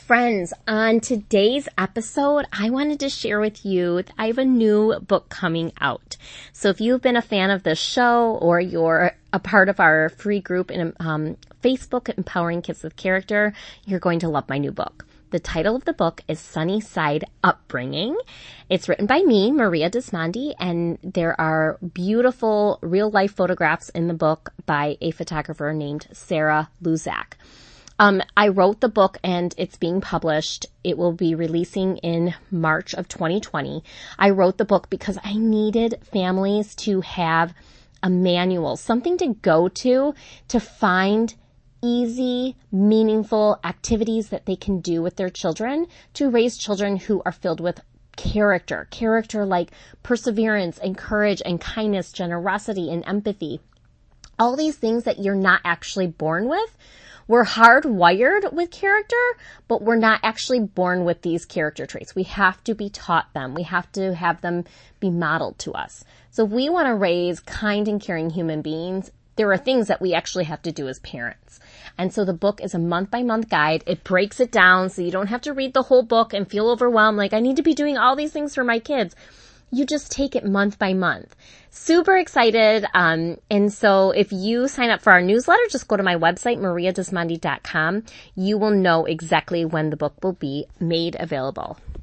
Friends, on today's episode, I wanted to share with you that I have a new book coming out. So if you've been a fan of this show or you're a part of our free group in Facebook, Empowering Kids with Character, you're going to love my new book. The title of the book is Sunny Side Upbringing. It's written by me, Maria Dismondy, and there are beautiful real-life photographs in the book by a photographer named Sarah Luzak. I wrote the book and it's being published. It will be releasing in March of 2020. I wrote the book because I needed families to have a manual, something to go to find easy, meaningful activities that they can do with their children to raise children who are filled with character like perseverance and courage and kindness, generosity and empathy. All these things that you're not actually born with. We're hardwired with character, but we're not actually born with these character traits. We have to be taught them. We have to have them be modeled to us. So if we want to raise kind and caring human beings, there are things that we actually have to do as parents. And so the book is a month-by-month guide. It breaks it down so you don't have to read the whole book and feel overwhelmed like I need to be doing all these things for my kids. You just take it month by month. Super excited. And so if you sign up for our newsletter, just go to my website, mariadismondy.com. You will know exactly when the book will be made available.